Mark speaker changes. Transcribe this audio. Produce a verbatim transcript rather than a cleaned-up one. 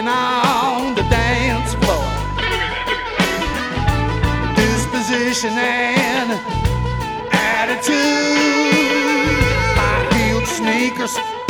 Speaker 1: on the dance floor. Disposition and attitude, high-heeled sneakers,